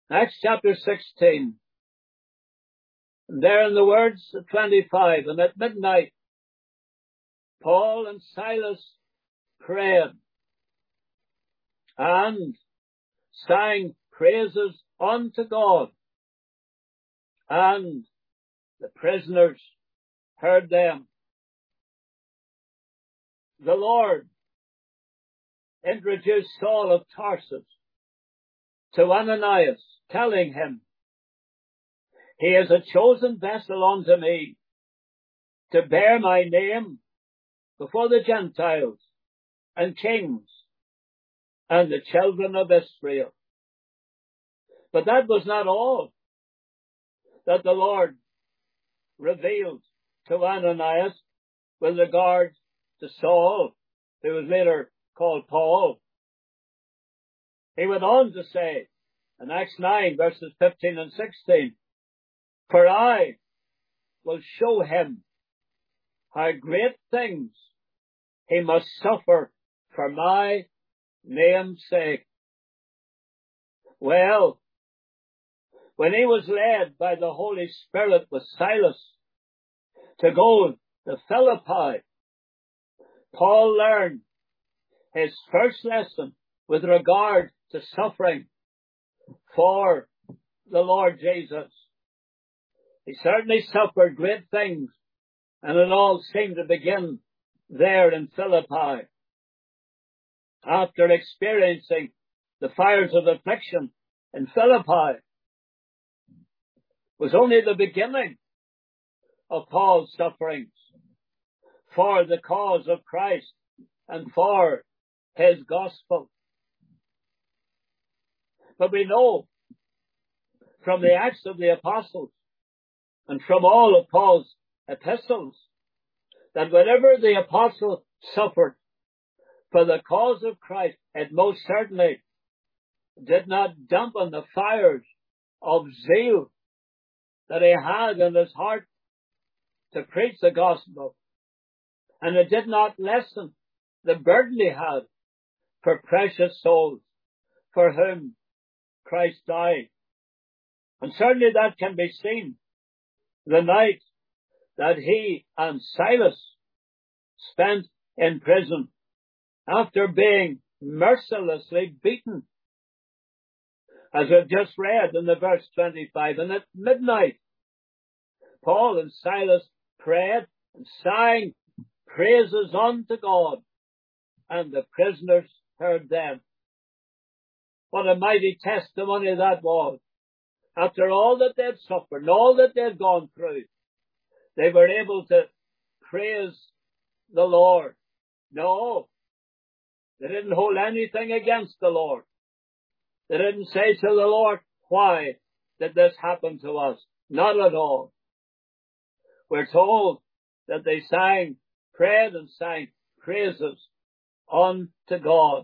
Acts chapter 16. And there in the words of 25, and at midnight, Paul and Silas prayed and sang praises unto God, and the prisoners heard them. The Lord introduced Saul of Tarsus to Ananias, telling him, he is a chosen vessel unto me to bear my name before the Gentiles and kings and the children of Israel. But that was not all that the Lord revealed to Ananias with regard to Saul, who was later called Paul. He went on to say in Acts 9 verses 15 and 16, for I will show him how great things he must suffer for my name's sake. Well, when he was led by the Holy Spirit with Silas to go to Philippi, Paul learned his first lesson with regard to suffering for the Lord Jesus. He certainly suffered great things, and it all seemed to begin there in Philippi. After experiencing the fires of affliction in Philippi, was only the beginning of Paul's sufferings for the cause of Christ and for his gospel. But we know from the Acts of the Apostles and from all of Paul's epistles that whenever the apostle suffered for the cause of Christ, it most certainly did not dampen the fires of zeal that he had in his heart to preach the gospel. And it did not lessen the burden he had for precious souls for whom Christ died. And certainly that can be seen the night that he and Silas spent in prison after being mercilessly beaten, as we've just read in the verse 25. And at midnight, Paul and Silas prayed and sang praises unto God, and the prisoners heard them. What a mighty testimony that was. After all that they'd suffered and all that they'd gone through, they were able to praise the Lord. No, they didn't hold anything against the Lord. They didn't say to the Lord, why did this happen to us? Not at all. We're told that they prayed and sang praises unto God.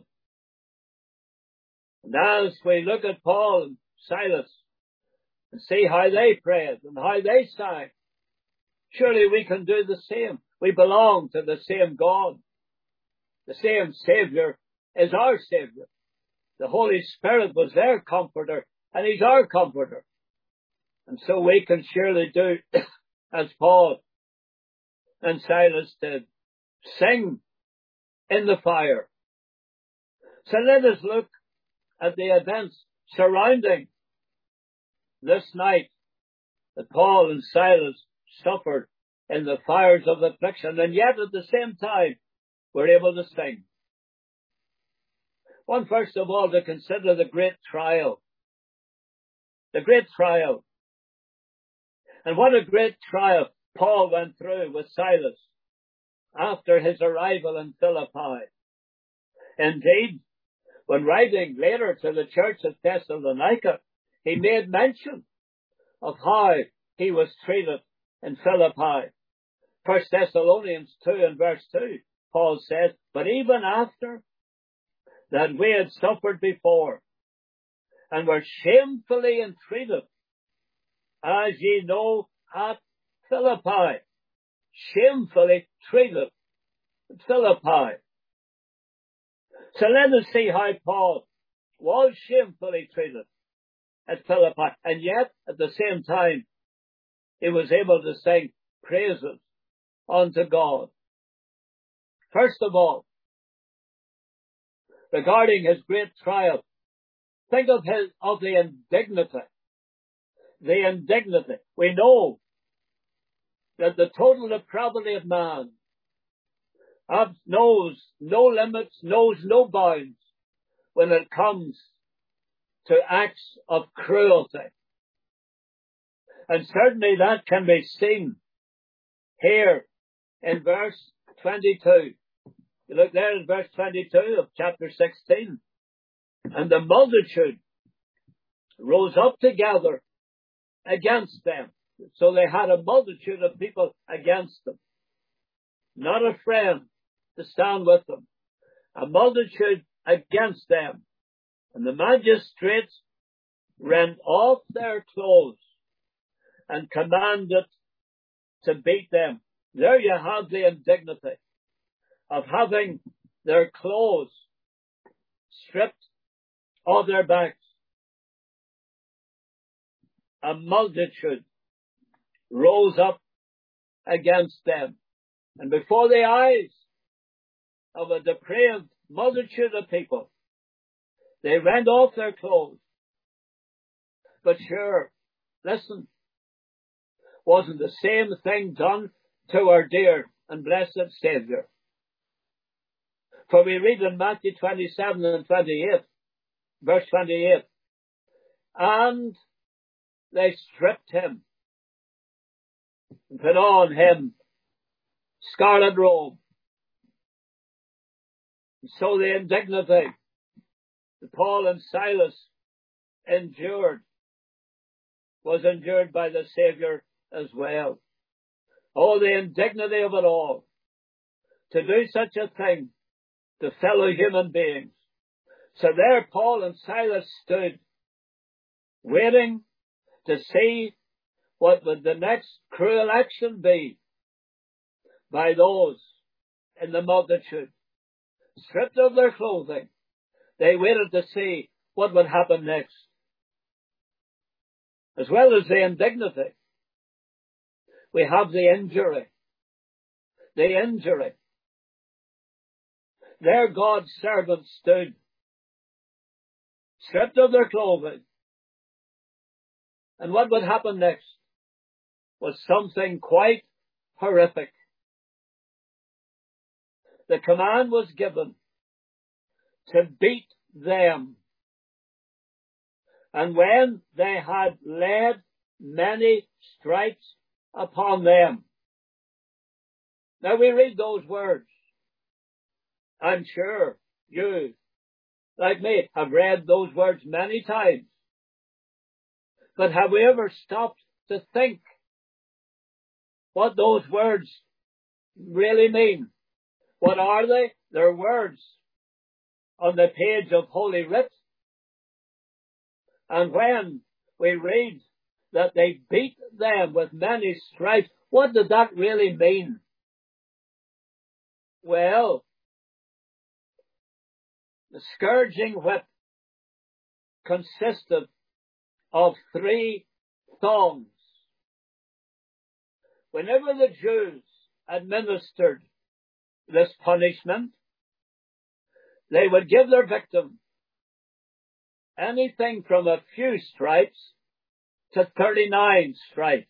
And as we look at Paul and Silas and see how they prayed and how they sang, surely we can do the same. We belong to the same God. The same Savior is our Savior. The Holy Spirit was their comforter, and He's our comforter. And so we can surely do as Paul and Silas did, sing in the fire. So let us look at the events surrounding this night that Paul and Silas suffered in the fires of affliction, and yet at the same time were able to sing. One, first of all, to consider the great trial. The great trial. And what a great trial Paul went through with Silas after his arrival in Philippi. Indeed, when writing later to the church of Thessalonica, he made mention of how he was treated in Philippi. 1 Thessalonians 2 and verse 2, Paul says, but even after that we had suffered before and were shamefully entreated, as ye know, at Philippi. Shamefully treated at Philippi. So let us see how Paul was shamefully treated at Philippi. And yet, at the same time, he was able to sing praises unto God. First of all, regarding his great triumph, think of the indignity. The indignity. We know that the total depravity of man knows no limits, knows no bounds when it comes to acts of cruelty. And certainly that can be seen here in verse 22. You look there in verse 22 of chapter 16. And the multitude rose up together against them. So they had a multitude of people against them. Not a friend to stand with them. A multitude against them. And the magistrates rent off their clothes and commanded to beat them. There you have the indignity of having their clothes stripped off their backs. A multitude rose up against them. And before the eyes of a depraved multitude of people, they rent off their clothes. But sure, listen, wasn't the same thing done to our dear and blessed Saviour? For we read in Matthew 27 and 28, verse 28, and they stripped him and put on him scarlet robe. And so the indignity that Paul and Silas endured was endured by the Saviour as well. Oh, the indignity of it all. To do such a thing to fellow human beings. So there Paul and Silas stood, waiting to see what would the next cruel action be by those in the multitude. Stripped of their clothing, they waited to see what would happen next. As well as the indignity, we have the injury. The injury. There God's servants stood, stripped of their clothing. And what would happen next was something quite horrific. The command was given to beat them. And when they had laid many stripes upon them. Now we read those words. I'm sure you, like me, have read those words many times. But have we ever stopped to think what those words really mean? What are they? They're words on the page of Holy Writ. And when we read that they beat them with many stripes, what did that really mean? Well, the scourging whip consisted of 3 thongs. Whenever the Jews administered this punishment, they would give their victim anything from a few stripes to 39 stripes.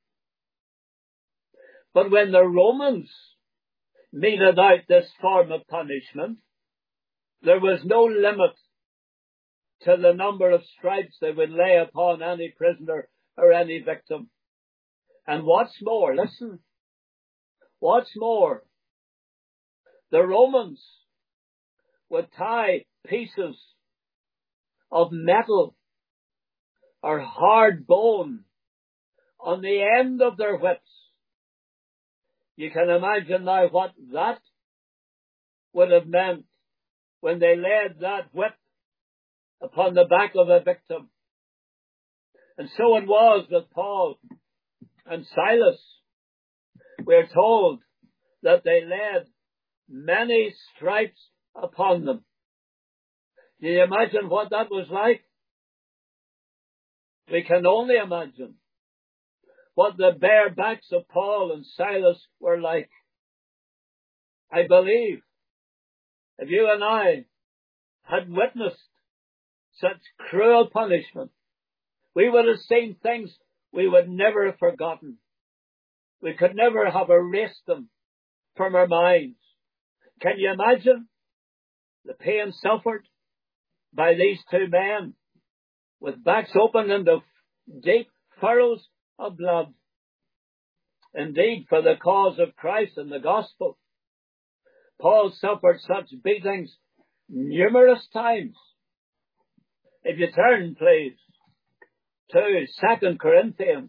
But when the Romans meted out this form of punishment, there was no limit to the number of stripes they would lay upon any prisoner or any victim. And what's more, listen, what's more, the Romans would tie pieces of metal or hard bone on the end of their whips. You can imagine now what that would have meant when they laid that whip upon the back of a victim. And so it was with Paul and Silas. We're told that they laid many stripes upon them. Do you imagine what that was like? We can only imagine what the bare backs of Paul and Silas were like. I believe if you and I had witnessed such cruel punishment, we would have seen things we would never have forgotten. We could never have erased them from our minds. Can you imagine the pain suffered by these two men with backs open into deep furrows of blood? Indeed, for the cause of Christ and the gospel, Paul suffered such beatings numerous times. If you turn, please, to 2 Corinthians.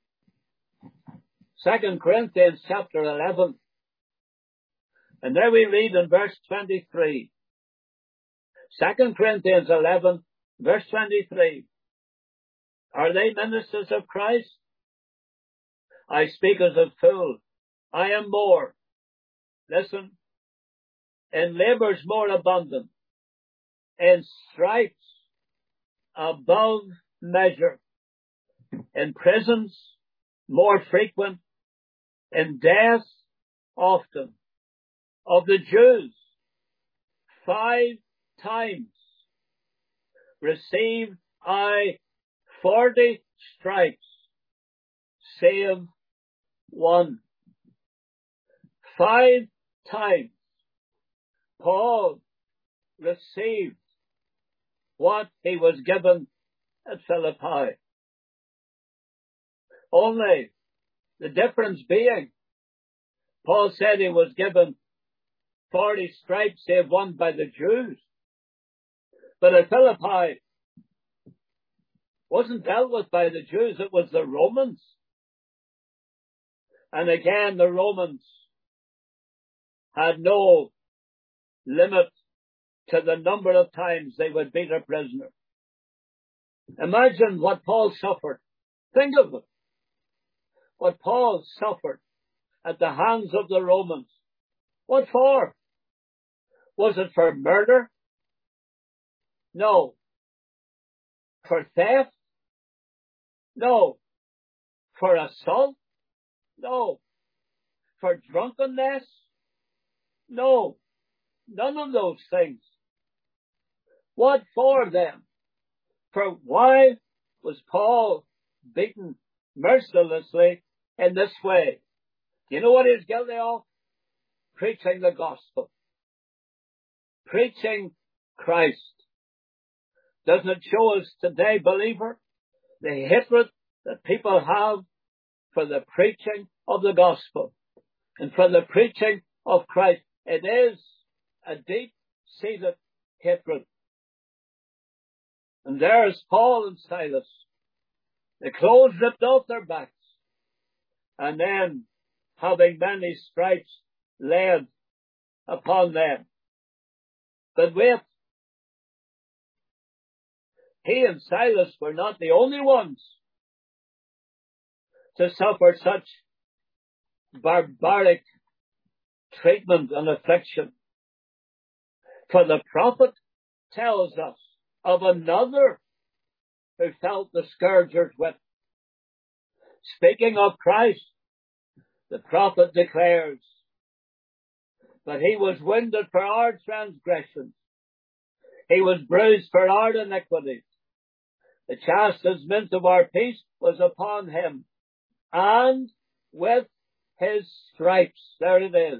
2 Corinthians chapter 11. And there we read in verse 23. 2 Corinthians 11, verse 23. Are they ministers of Christ? I speak as a fool. I am more. Listen. In labors more abundant. In stripes above measure. In prisons more frequent. In death often. Of the Jews 5 times received I 40 stripes, save one. 5 times Paul received what he was given at Philippi. Only the difference being, Paul said he was given 40 stripes save one by the Jews. But at Philippi wasn't dealt with by the Jews, it was the Romans. And again, the Romans had no limit to the number of times they would beat a prisoner. Imagine what Paul suffered. Think of it. What Paul suffered at the hands of the Romans. What for? Was it for murder? No. For theft? No. For assault? No. For drunkenness? No. None of those things. What for then? For why was Paul beaten mercilessly in this way? Do you know what he's guilty of? Preaching the gospel. Preaching Christ. Doesn't it show us today, believer, the hatred that people have for the preaching of the gospel and for the preaching of Christ? It is a deep-seated hatred. And there's Paul and Silas. The clothes ripped off their backs. And then having many stripes laid upon them. But wait. He and Silas were not the only ones to suffer such barbaric treatment and affliction. For the prophet tells us of another who felt the scourger's whip. Speaking of Christ, the prophet declares, but he was wounded for our transgressions. He was bruised for our iniquities. The chastisement of our peace was upon him. And with his stripes, there it is,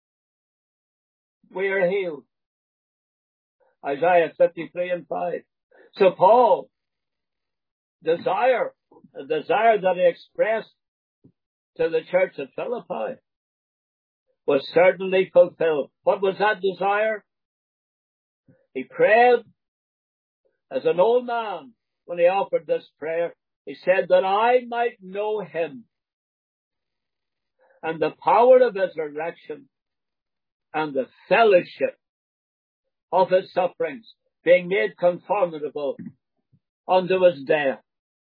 we are healed. Isaiah 53 and 5. So Paul, the desire that he expressed to the church at Philippi was certainly fulfilled. What was that desire? He prayed as an old man when he offered this prayer. He said that I might know him and the power of his resurrection and the fellowship of his sufferings, being made conformable unto his death.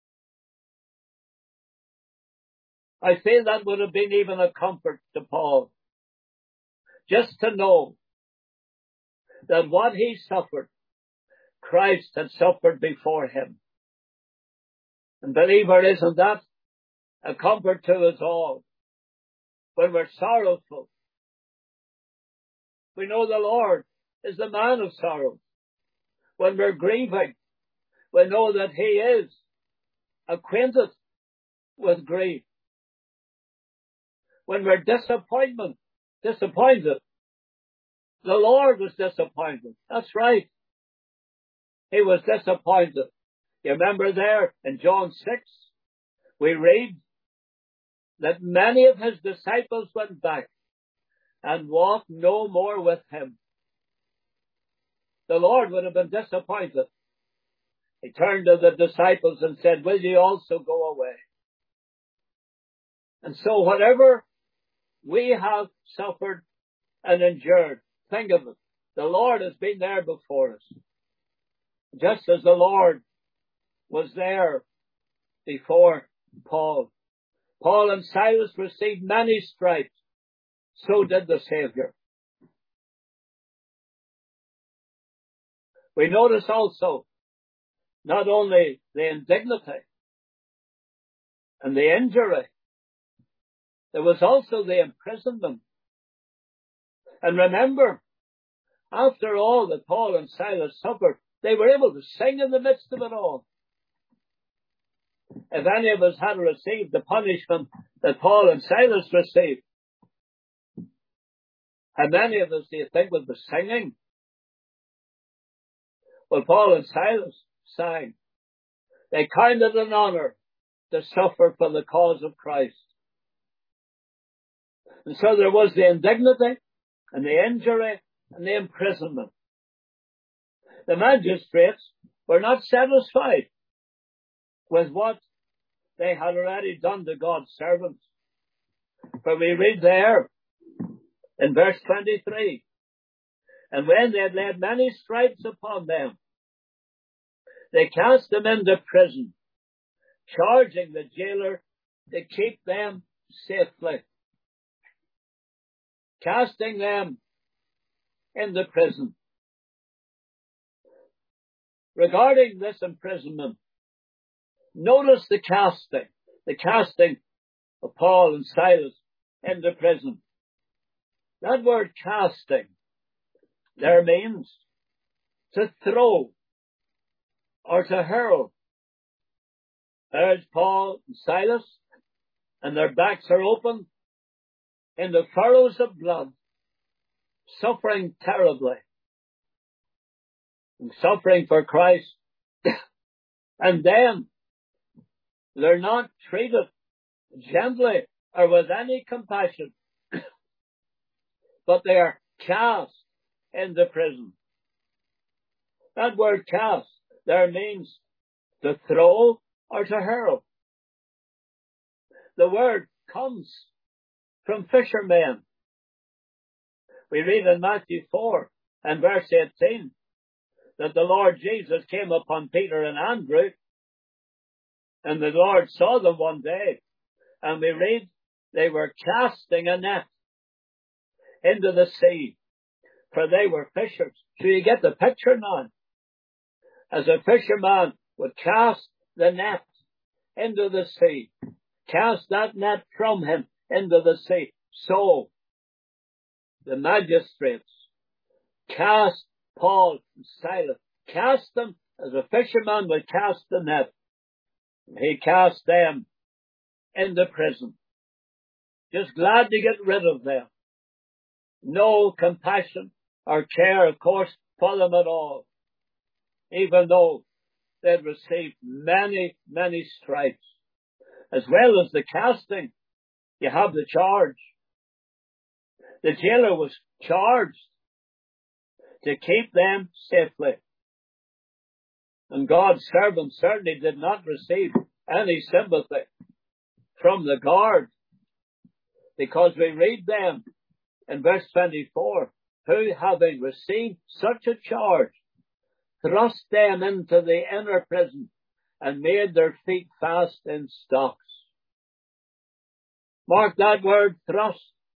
I feel that would have been even a comfort to Paul, just to know that what he suffered, Christ had suffered before him. And believer, isn't that a comfort to us all? When we're sorrowful, we know the Lord is the man of sorrow. When we're grieving, we know that He is acquainted with grief. When we're disappointed, the Lord was disappointed. That's right. He was disappointed. You remember there in John 6, we read that many of His disciples went back and walked no more with Him. The Lord would have been disappointed. He turned to the disciples and said, will you also go away? And so whatever we have suffered and endured, think of it. The Lord has been there before us. Just as the Lord was there before Paul. Paul and Silas received many stripes. So did the Savior. We notice also not only the indignity and the injury, there was also the imprisonment. And remember, after all that Paul and Silas suffered, they were able to sing in the midst of it all. If any of us had received the punishment that Paul and Silas received, how many of us do you think would be singing? Well, Paul and Silas sang. They counted an honor to suffer for the cause of Christ. And so there was the indignity and the injury and the imprisonment. The magistrates were not satisfied with what they had already done to God's servants. For we read there in verse 23, and when they had laid many stripes upon them, they cast them into prison, charging the jailer to keep them safely. Casting them into prison. Regarding this imprisonment, notice the casting of Paul and Silas into prison. That word casting there means to throw or to hurl. There's Paul and Silas, and their backs are open in the furrows of blood, suffering terribly, and suffering for Christ. And then they're not treated gently or with any compassion, but they are cast into prison. That word cast there means to throw or to hurl. The word comes from fishermen. We read in Matthew 4 and verse 18 that the Lord Jesus came upon Peter and Andrew, and the Lord saw them one day, and we read they were casting a net into the sea, for they were fishers. So you get the picture now. As a fisherman would cast the net into the sea, cast that net from him into the sea. So the magistrates cast Paul and Silas, cast them as a fisherman would cast the net. He cast them into prison. Just glad to get rid of them. No compassion or care, of course, for them at all. Even though they'd received many, many stripes. As well as the casting, you have the charge. The jailer was charged to keep them safely. And God's servants certainly did not receive any sympathy from the guard, because we read them in verse 24, who, having received such a charge, thrust them into the inner prison and made their feet fast in stocks. Mark that word, thrust.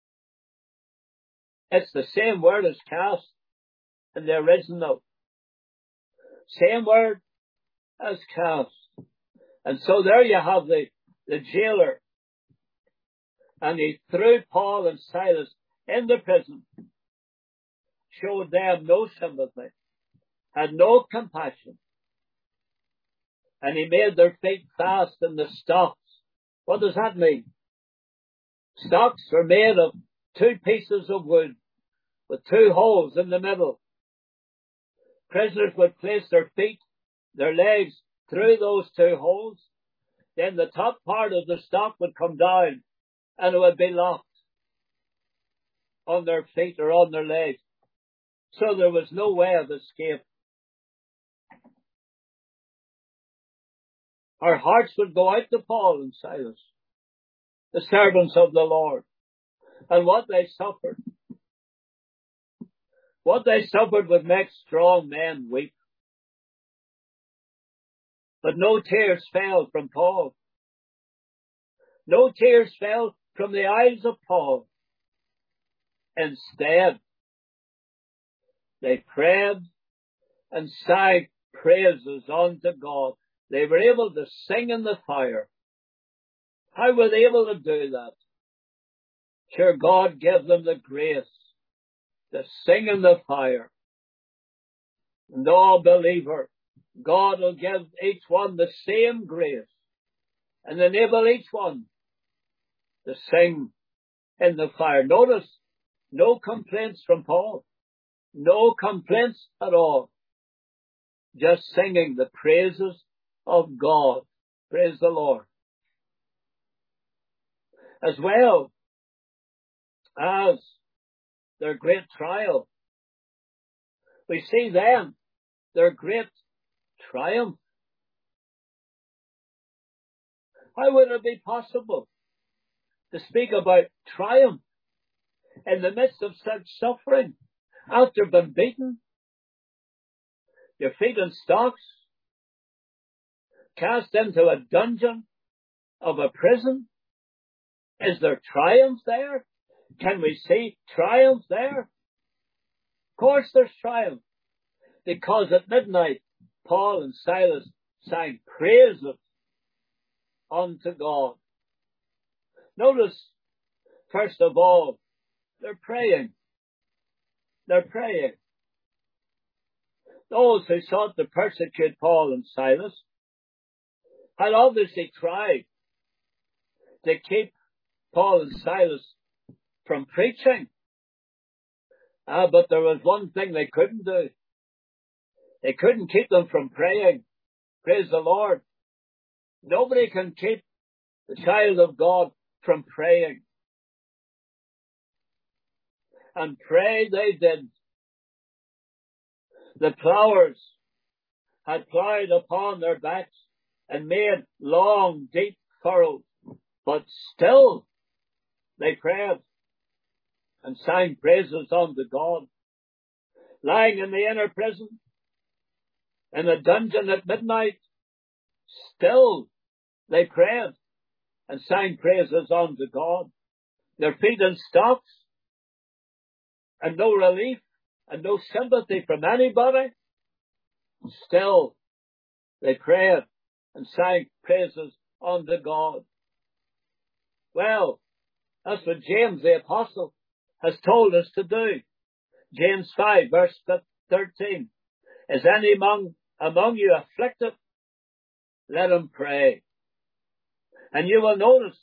It's the same word as cast in the original. Same word as cast. And so there you have the jailer. And he threw Paul and Silas in the prison, showed them no sympathy, had no compassion. And he made their feet fast in the stocks. What does that mean? Stocks are made of 2 pieces of wood with 2 holes in the middle. Prisoners would place their feet, their legs through those 2 holes. Then the top part of the stock would come down and it would be locked on their feet or on their legs. So there was no way of escape. Our hearts would go out to Paul and Silas, the servants of the Lord, and what they suffered. What they suffered would make strong men weep. But no tears fell from Paul. No tears fell from the eyes of Paul. Instead, they prayed and sang praises unto God. They were able to sing in the fire. How were they able to do that? Sure, God gave them the grace to sing in the fire. And all believer, God will give each one the same grace and enable each one to sing in the fire. Notice, no complaints from Paul. No complaints at all. Just singing the praises of God. Praise the Lord. As well as their great trial, we see then their great triumph. How would it be possible to speak about triumph in the midst of such suffering after being beaten, your feet in stocks, cast into a dungeon of a prison? Is there triumph there? Can we see triumph there? Of course there's triumph, because at midnight Paul and Silas sang praises unto God. Notice, first of all, they're praying. They're praying. Those who sought to persecute Paul and Silas had obviously tried to keep Paul and Silas from preaching. But there was one thing they couldn't do. They couldn't keep them from praying. Praise the Lord. Nobody can keep the child of God from praying. And pray they did. The plowers had plowed upon their backs and made long, deep furrows, but still they prayed and sang praises unto God. Lying in the inner prison, in a dungeon at midnight, still they prayed and sang praises unto God. Their feet in stocks, and no relief and no sympathy from anybody, still they prayed and sang praises unto God. Well, that's what James the Apostle has told us to do. James 5 verse 13. Is any among you afflicted? Let him pray. And you will notice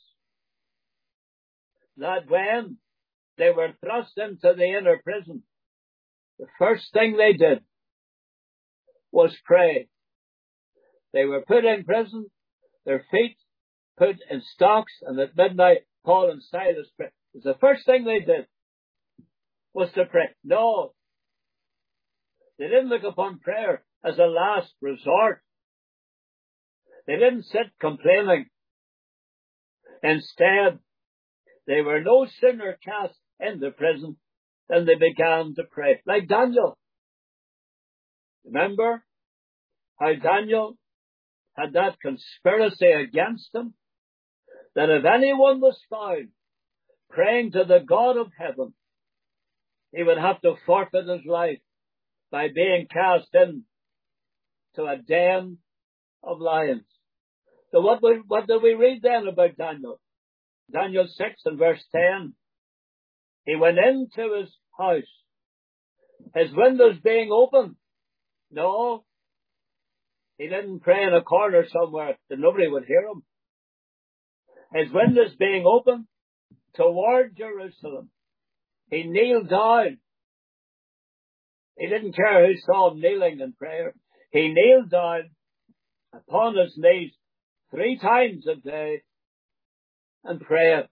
that when they were thrust into the inner prison, the first thing they did was pray. They were put in prison, their feet put in stocks, and at midnight Paul and Silas prayed. The first thing they did was to pray. No, they didn't look upon prayer as a last resort. They didn't sit complaining. Instead, they were no sooner cast into prison than they began to pray. Like Daniel. Remember how Daniel had that conspiracy against him? That if anyone was found praying to the God of heaven, he would have to forfeit his life by being cast into a den of lions. So what do we read then about Daniel? Daniel 6 and verse 10. He went into his house, his windows being open. No, he didn't pray in a corner somewhere that nobody would hear him. His windows being open toward Jerusalem. He kneeled down. He didn't care who saw him kneeling in prayer. He kneeled down upon his knees 3 times a day and prayed.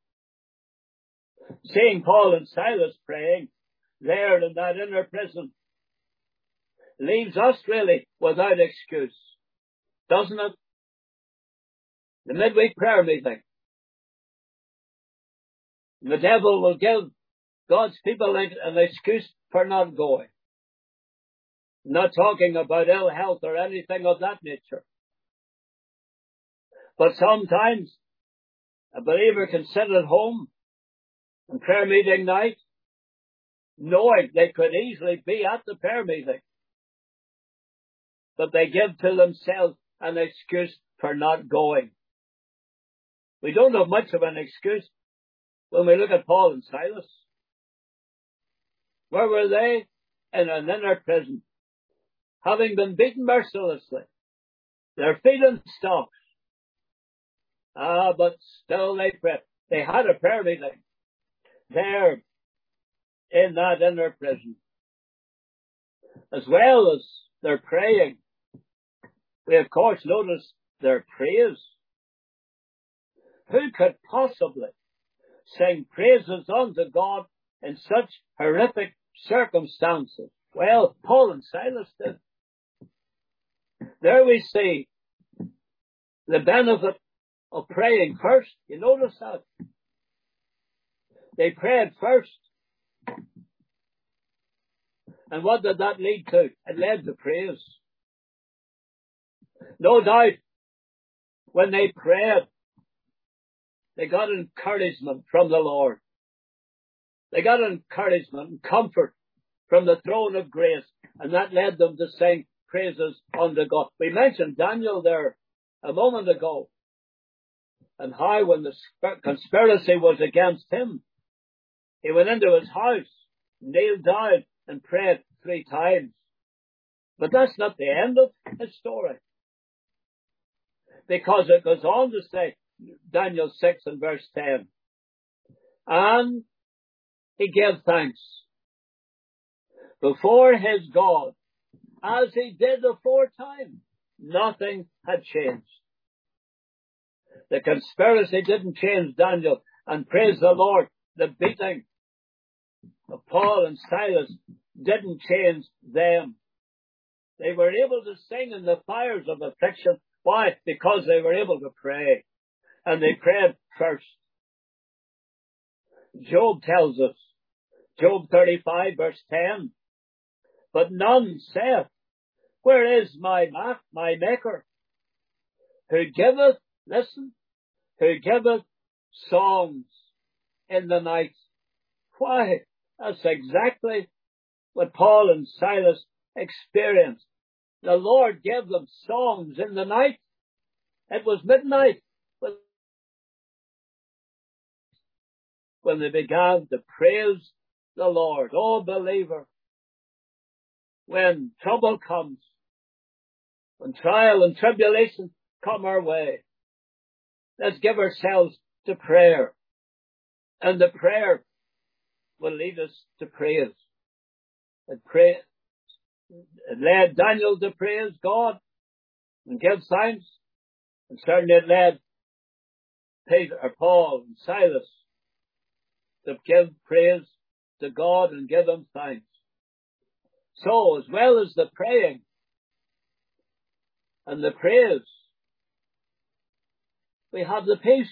Seeing Paul and Silas praying there in that inner prison leaves us really without excuse, doesn't it? The midweek prayer meeting. The devil will give God's people an excuse for not going. Not talking about ill health or anything of that nature. But sometimes a believer can sit at home on prayer meeting night, knowing they could easily be at the prayer meeting, but they give to themselves an excuse for not going. We don't have much of an excuse when we look at Paul and Silas. Where were they? In an inner prison, having been beaten mercilessly, their feet in stocks. But still they prayed. They had a prayer meeting there in that inner prison. As well as their praying, we of course notice their praise. Who could possibly sing praises unto God in such horrific circumstances? Well, Paul and Silas did. There we see the benefit of praying first. You notice that? They prayed first. And what did that lead to? It led to praise. No doubt, when they prayed, they got encouragement from the Lord. They got encouragement and comfort from the throne of grace, and that led them to sing praises unto God. We mentioned Daniel there a moment ago, and how when the conspiracy was against him, he went into his house, kneeled down, and prayed 3 times. But that's not the end of his story, because it goes on to say, Daniel 6 and verse 10, and he gave thanks before his God, as he did aforetime. Nothing had changed. The conspiracy didn't change Daniel, and praise the Lord, the beating of Paul and Silas didn't change them. They were able to sing in the fires of affliction. Why? Because they were able to pray. And they prayed first. Job tells us, Job 35 verse 10, but none saith, where is my maker? Who giveth, listen, who giveth songs in the night. Why? That's exactly what Paul and Silas experienced. The Lord gave them songs in the night. It was midnight when they began to praise the Lord. Oh, believer, when trouble comes, when trial and tribulation come our way, let's give ourselves to prayer. And the prayer will lead us to praise. It led Daniel to praise God and give thanks. And certainly it led Peter or Paul and Silas to give praise to God and give him thanks. So, as well as the praying and the praise, we have the peace.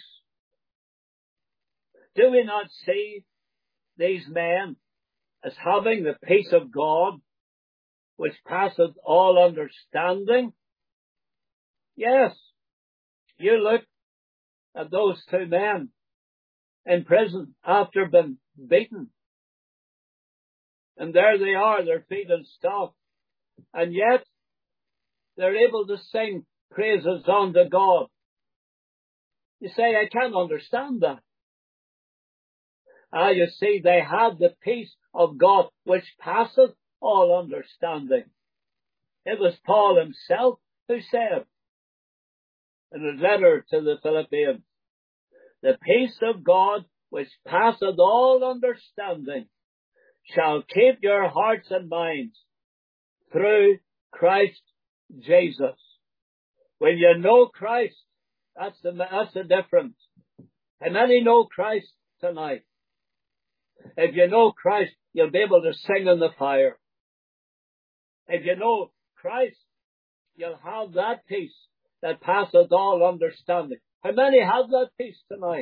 Do we not see these men as having the peace of God, which passeth all understanding? Yes. You look at those 2 men in prison after being beaten. And there they are, their feet in stocks. And yet, they're able to sing praises unto God. You say, I can't understand that. You see, they had the peace of God which passeth all understanding. It was Paul himself who said in his letter to the Philippians, the peace of God which passeth all understanding shall keep your hearts and minds through Christ Jesus. When you know Christ, that's the difference. How many know Christ tonight? If you know Christ, you'll be able to sing in the fire. If you know Christ, you'll have that peace that passeth all understanding. How many have that peace tonight?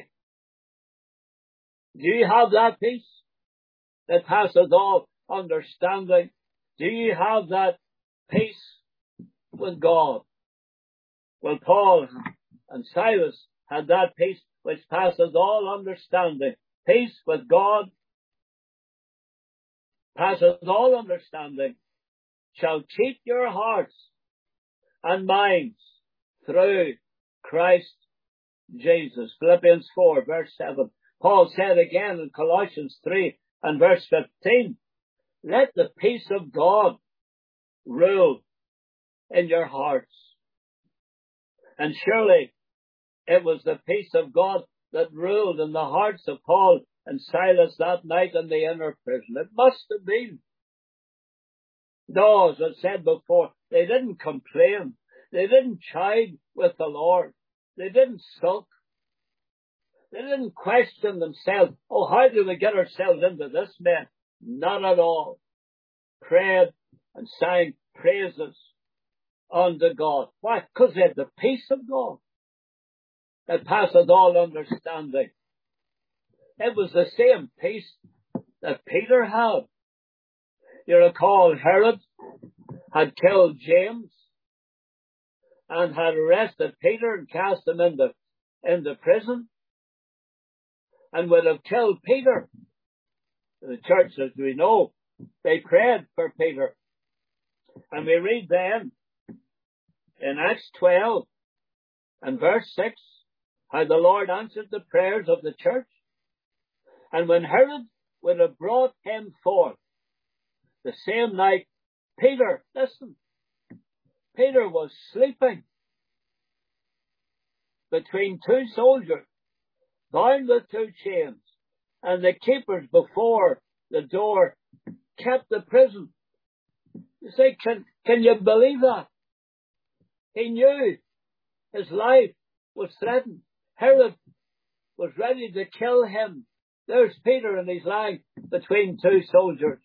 Do you have that peace that passeth all understanding? Do you have that peace with God? Well, Paul and Silas had that peace which passeth all understanding. Peace with God passeth all understanding shall keep your hearts and minds through Christ Jesus. Philippians 4 verse 7. Paul said again in Colossians 3 and verse 15, let the peace of God rule in your hearts. And surely it was the peace of God that ruled in the hearts of Paul and Silas that night in the inner prison. It must have been. No, as I said before, they didn't complain. They didn't chide with the Lord. They didn't sulk. They didn't question themselves. Oh, how do we get ourselves into this mess? Not at all. Prayed and sang praises unto God. Why? Because they had the peace of God that passeth all understanding. It was the same peace that Peter had. You recall Herod had killed James and had arrested Peter and cast him into prison and would have killed Peter. The church, as we know, they prayed for Peter. And we read then in Acts 12 and verse 6 how the Lord answered the prayers of the church. And when Herod would have brought him forth the same night, Peter, listen, Peter was sleeping between two soldiers, bound with two chains, and the keepers before the door kept the prison. You say, can you believe that? He knew his life was threatened. Herod was ready to kill him. There's Peter, and he's lying between two soldiers.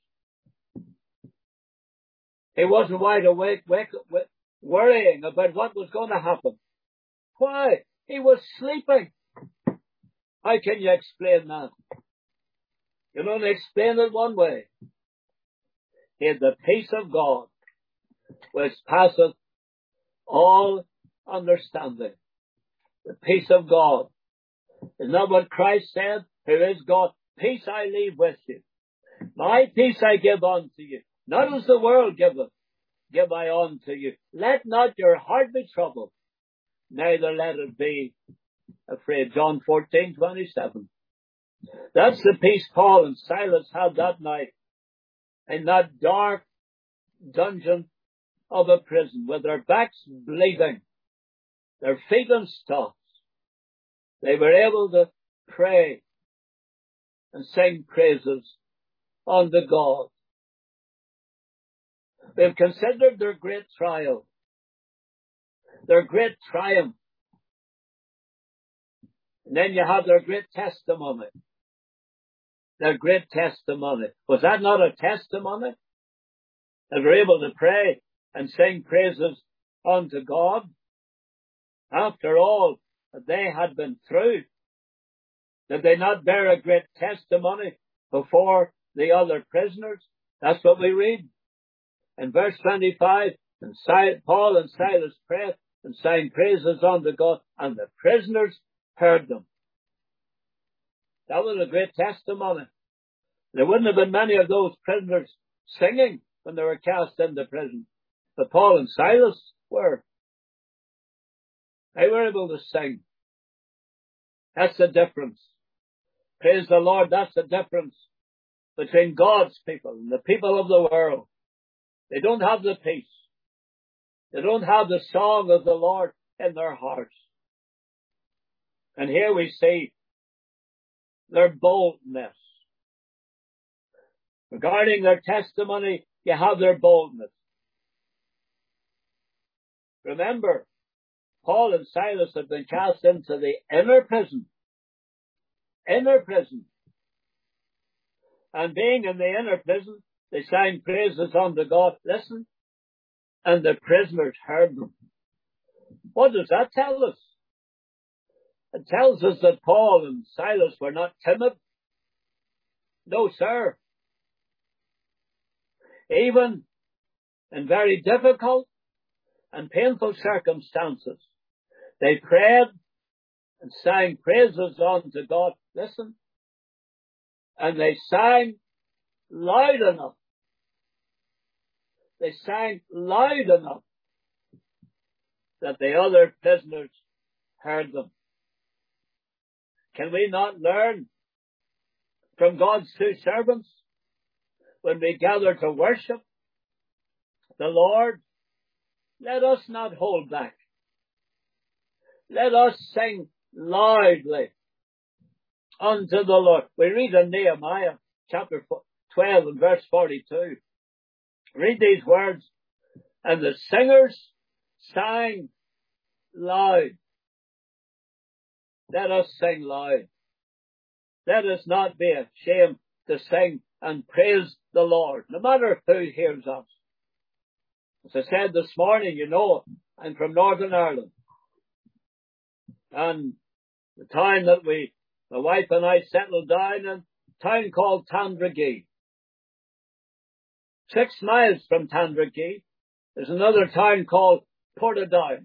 He wasn't wide awake, worrying about what was going to happen. Why? He was sleeping. How can you explain that? You can only explain it one way. He had the peace of God, which passeth all understanding. The peace of God. Isn't that what Christ said? Who is God? Peace I leave with you. My peace I give unto you. Not as the world giveth, give I unto you. Let not your heart be troubled, neither let it be afraid. John 14:27. That's the peace Paul and Silas had that night in that dark dungeon of a prison with their backs bleeding, their feet in stocks. They were able to pray and sing praises unto God. They've considered their great trial, their great triumph. And then you have their great testimony. Their great testimony. Was that not a testimony? They were able to pray and sing praises unto God after all that they had been through. Did they not bear a great testimony before the other prisoners? That's what we read. In verse 25, and Paul and Silas prayed and sang praises unto God, and the prisoners heard them. That was a great testimony. There wouldn't have been many of those prisoners singing when they were cast into prison, but Paul and Silas were. They were able to sing. That's the difference. Praise the Lord, that's the difference between God's people and the people of the world. They don't have the peace. They don't have the song of the Lord in their hearts. And here we see their boldness. Regarding their testimony, you have their boldness. Remember, Paul and Silas had been cast into the inner prison. Inner prison. And being in the inner prison, they sang praises unto God. Listen. And the prisoners heard them. What does that tell us? It tells us that Paul and Silas were not timid. No, sir. Even in very difficult and painful circumstances, they prayed and sang praises unto God. Listen. And they sang loud enough. They sang loud enough that the other prisoners heard them. Can we not learn from God's two servants when we gather to worship the Lord? Let us not hold back. Let us sing loudly unto the Lord. We read in Nehemiah chapter 12 and verse 42. Read these words. And the singers sang loud. Let us sing loud. Let us not be ashamed to sing and praise the Lord, no matter who hears us. As I said this morning, you know, I'm from Northern Ireland. And the town that my wife and I settled down in, a town called Tandragee. 6 miles from Tandragee, there's another town called Portadown.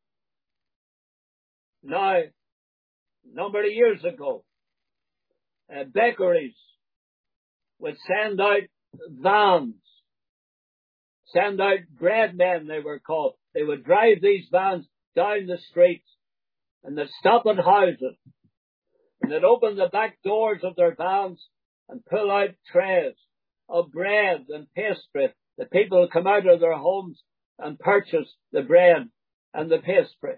Now, a number of years ago, bakeries would send out vans, send out bread men, they were called. They would drive these vans down the streets and they'd stop at houses and they'd open the back doors of their vans and pull out trays of bread and pastry. The people would come out of their homes and purchase the bread and the pastry.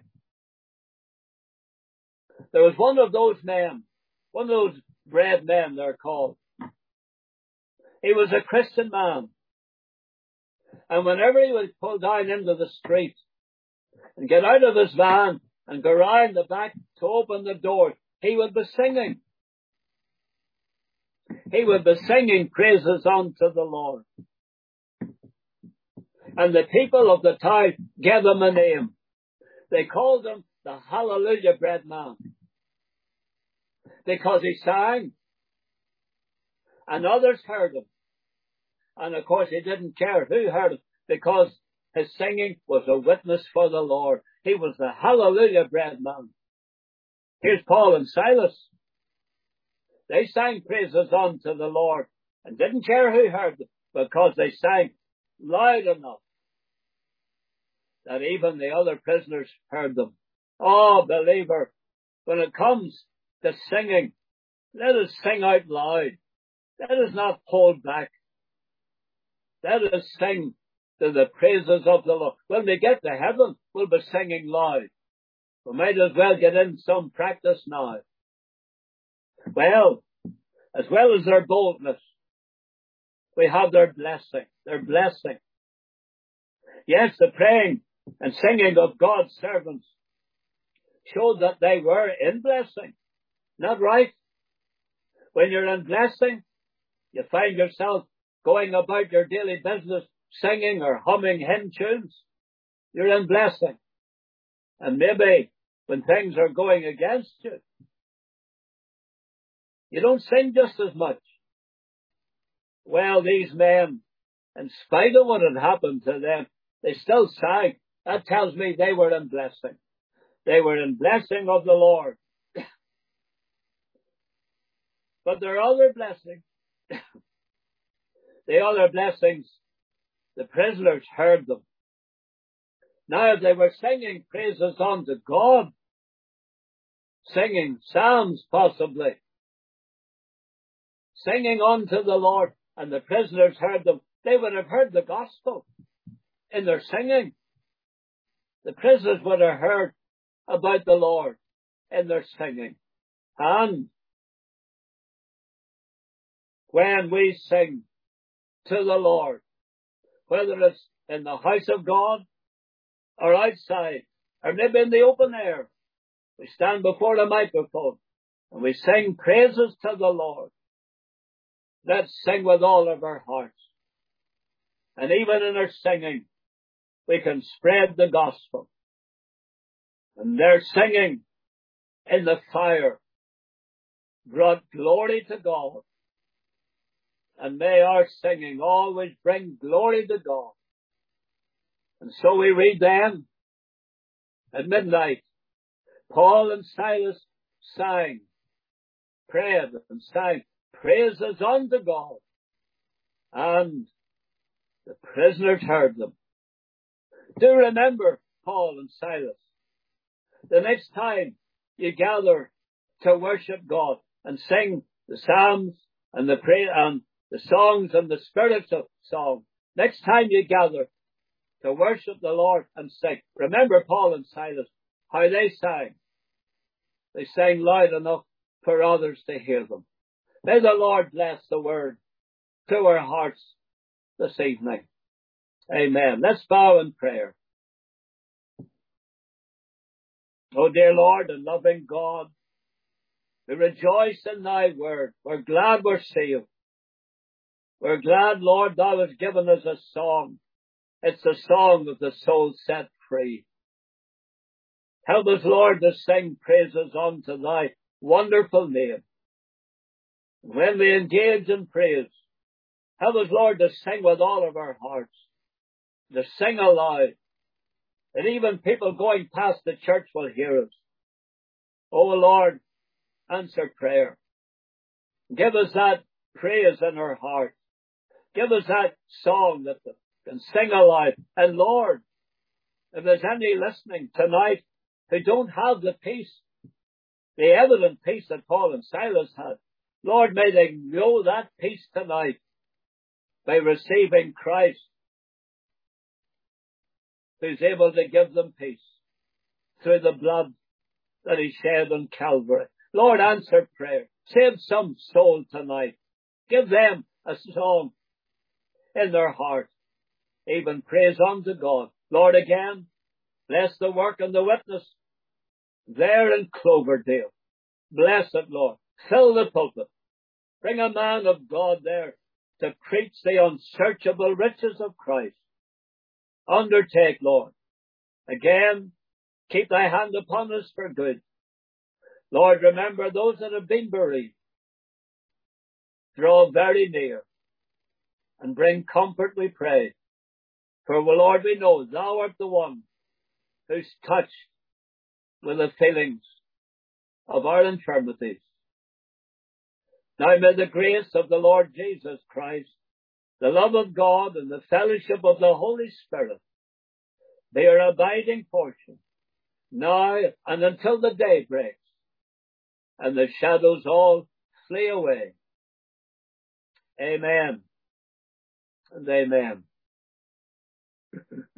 There was one of those men, one of those bread men they're called. He was a Christian man. And whenever he would pull down into the street and get out of his van and go round the back to open the door, he would be singing. He would be singing praises unto the Lord. And the people of the town gave him a name. They called him the Hallelujah Bread Man. Because he sang. And others heard him. And of course he didn't care who heard him, because his singing was a witness for the Lord. He was the Hallelujah Bread Man. Here's Paul and Silas. They sang praises unto the Lord and didn't care who heard them, because they sang loud enough that even the other prisoners heard them. Oh, believer, when it comes to singing, let us sing out loud. Let us not hold back. Let us sing to the praises of the Lord. When we get to heaven, we'll be singing loud. We might as well get in some practice now. Well as their boldness, we have their blessing. Their blessing. Yes, the praying and singing of God's servants showed that they were in blessing. Not right? When you're in blessing, you find yourself going about your daily business singing or humming hymn tunes. You're in blessing. And maybe when things are going against you, you don't sing just as much. Well, these men, in spite of what had happened to them, they still sang. That tells me they were in blessing. They were in blessing of the Lord. But there are other blessings. The other blessings, the prisoners heard them. Now they were singing praises unto God. singing psalms possibly, singing unto the Lord, and the prisoners heard them. They would have heard the gospel in their singing. The prisoners would have heard about the Lord in their singing. And when we sing to the Lord, whether it's in the house of God or outside, or maybe in the open air, we stand before the microphone and we sing praises to the Lord. Let's sing with all of our hearts. And even in our singing, we can spread the gospel. And their singing in the fire brought glory to God. And may our singing always bring glory to God. And so we read then, at midnight, Paul and Silas sang, prayed and sang praises unto God. And the prisoners heard them. Do remember Paul and Silas. The next time you gather to worship God and sing the psalms and the prayer and the songs and the spiritual song, next time you gather to worship the Lord and sing, remember Paul and Silas, how they sang. They sang loud enough for others to hear them. May the Lord bless the word to our hearts this evening. Amen. Let's bow in prayer. Oh dear Lord and loving God, we rejoice in thy word. We're glad we're saved. We're glad, Lord, thou hast given us a song. It's the song of the soul set free. Help us, Lord, to sing praises unto thy wonderful name. When we engage in praise, help us, Lord, to sing with all of our hearts, to sing aloud, that even people going past the church will hear us. Oh, Lord, answer prayer. Give us that praise in our heart. Give us that song that can sing aloud. And Lord, if there's any listening tonight who don't have the peace, the evident peace that Paul and Silas had, Lord, may they know that peace tonight by receiving Christ, who's able to give them peace through the blood that he shed on Calvary. Lord, answer prayer. Save some soul tonight. Give them a song in their heart. Even praise unto God. Lord, again, bless the work and the witness there in Cloverdale. Bless it, Lord. Fill the pulpit. Bring a man of God there to preach the unsearchable riches of Christ. Undertake, Lord. Again, keep thy hand upon us for good. Lord, remember those that have been bereaved. Draw very near and bring comfort, we pray. For, Lord, we know thou art the one who's touched with the feelings of our infirmities. Now may the grace of the Lord Jesus Christ, the love of God, and the fellowship of the Holy Spirit be our abiding portion, now and until the day breaks, and the shadows all flee away. Amen and amen.